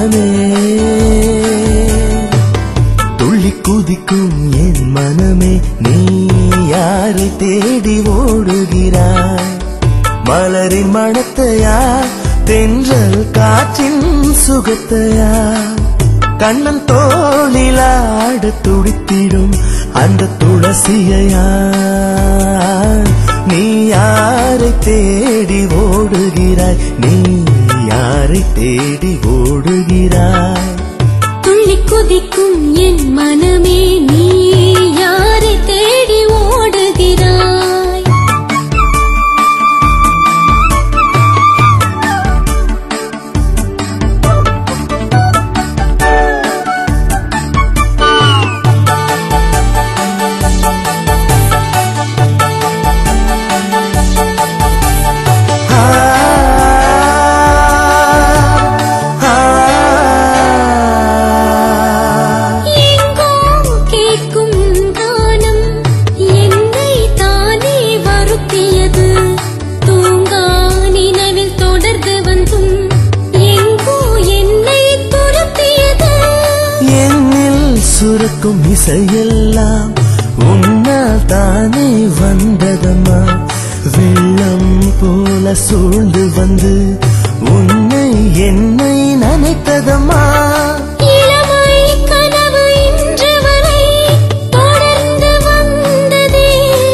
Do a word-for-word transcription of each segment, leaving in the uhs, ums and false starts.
மனமே துள்ளி குதிக்கும் என் மனமே நீ யாரை தேடி ஓடுகிறாய் மலரின் மணத்தையா தென்றல் காற்றின் சுகத்தையா கண்ணன் தோளிலாட துடித்திடும் அந்த துளசியையா நீ யாரை தேடி ஓடுகிறாய் நீ யாரை தேடி ஓடுகிறாய் துள்ளி குதிக்கும் என் மனமே நீ யாரை தேடி ஓடுகிறாய் சுரக்கும் இசையெல்லாம் உன்னால் தானே வந்ததம்மா வெள்ளம் போல சூழ்ந்து வந்து உன்னை என்னை நினைத்ததம்மா இளமை கனவு இன்று வரை தொடர்ந்து வந்ததே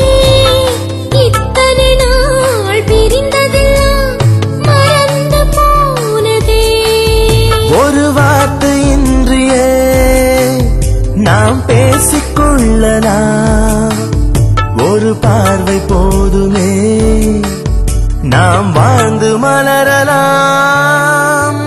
இத்தனை நாள் பிரிந்ததெல்லாம் மறந்து போனதே ஒரு வார்த்தை இன்றியே நாம் பேசிக்கொள்ளலாம் ஒரு பார்வை போதுமே நாம் வாழ்ந்து மலரலாம்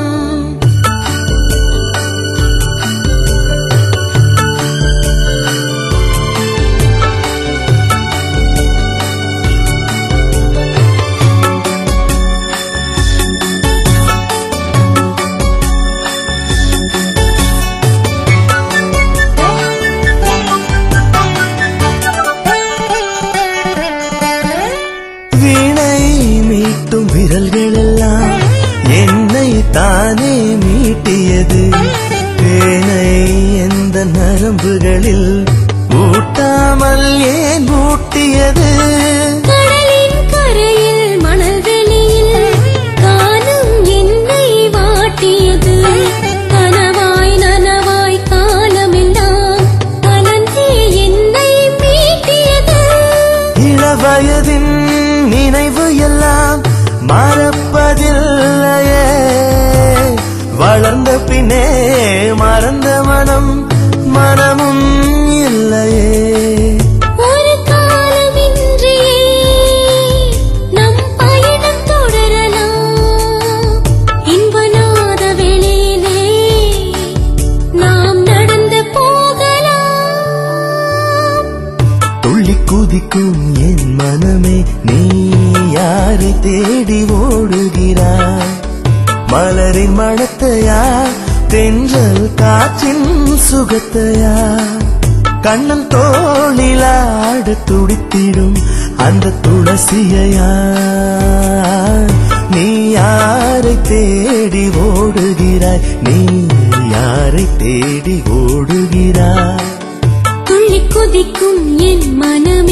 விரல்கள் எல்லாம் என்னை தானே மீட்டியது தேனை எந்த நரம்புகளில் ஊட்டாமல் ஏன் ஊட்டியது கடலின் கரையில் மணல் வெளியில் காலம் என்னை வாட்டியது கனவாய் நனவாய் காலமெல்லாம் கலந்தே என்னை மீட்டியது இளவயதின் நினைவு எல்லாம் மறப்பதில்லையே வளர்ந்த பின்னே மறந்த மனம் மனமும் இல்லையே ஒரு காலமின்றியே நம் பயணம் தொடரலாம் இன்பநாத வெளியிலே நாம் நடந்து போகலாம் துள்ளி குதிக்கும் என் மனமே நீ யாரை தேடி ஓடுகிறாய் மலரின் மணத்தையா தென்றல் காற்றின் சுகத்தையா கண்ணன் தோளிலாட துடித்திடும் அந்த துளசியையா நீ யாரை தேடி ஓடுகிறாய் நீ யாரை தேடி ஓடுகிறாய் துள்ளி குதிக்கும் என் மனம்